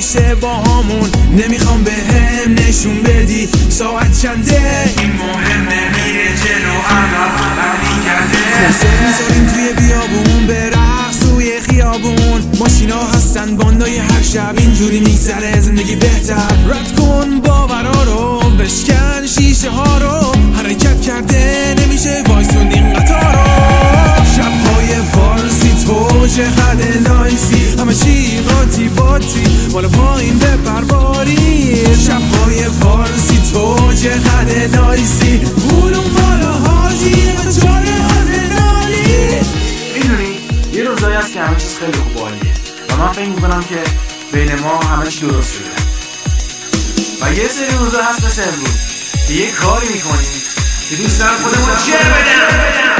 میشه با همون. نمیخوام به هم نشون بدی ساعت چنده، این مهمه میره جلو عقب علی کرده. خوزه میذاریم توی بیابون به رقص توی خیابون، ماشینا هستن باندای هر شب اینجوری میگذره زندگی بهتر. رد کن باورا رو بشکن شیشه ها رو، حرکت کرده نمیشه وایسون این قطار رو. شبهای فارسی تو چقدر نایسی، همه چی قاطی باتی بالا پایین به پرواری. شبهای فارسی تو چقدر نایسی، بولون بالا حاجی و چاره آدرنالی. میدونی یه روزایی هست که همه چیز خیلی خوب و عالیه و من فکر میکنم که بین ما همه چی درست شده، و یه سری روزا هست مثل امروز که یه کاری میکنیم که دوست دارم خودمون چه بدم.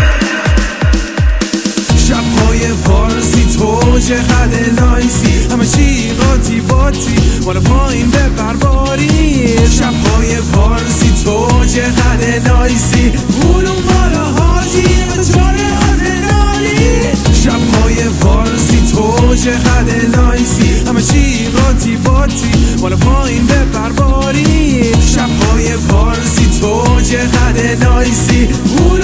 شبهای فارسی تو چقدر نایسی، همه چی قاطی باتی بالا پایین به پرواری. شبهای فارسی تو چقدر نایسی، بولون بالا حاجی و چاره آدرنالی. شبهای فارسی تو چقدر نایسی، همه چی قاطی باتی بالا پایین به پرواری. شبهای فارسی تو چقدر نایسی.